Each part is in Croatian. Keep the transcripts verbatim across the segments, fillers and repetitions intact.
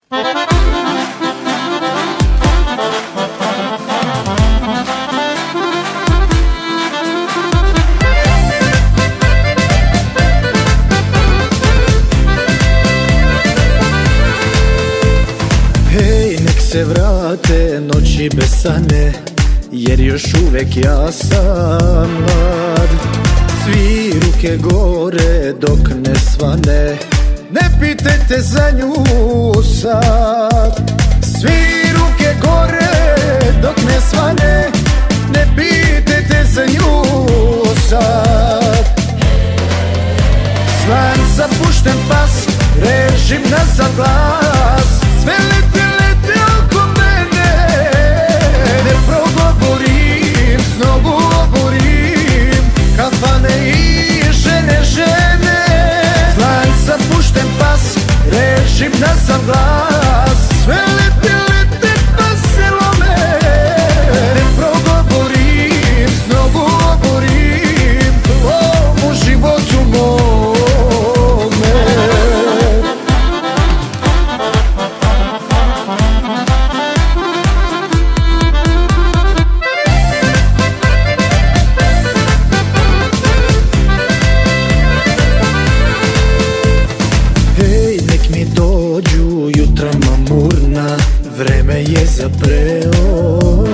Hej, nek se vrate noći besane, jer još uvek ja sam mlad. Svi ruke gore dok ne svane, ne pitajte za nju sad. Svi ruke gore dok ne svane, ne pitajte za nju sad. Slan zapušten pas, režim nazad glas, sve lete, lete oko mene. Ne progovorim, s nogu oborim, kafane i žene, žene. Slan zapušten pas, režim nazad glas, sve lete, lete pa se lome. Ne progovorim, s nogu oborim, o u životu mome. Dođu jutra mamurna, vreme je za preokret.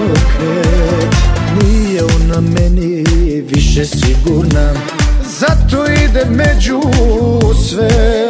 Nije ona meni više sigurna, zato ide među sve.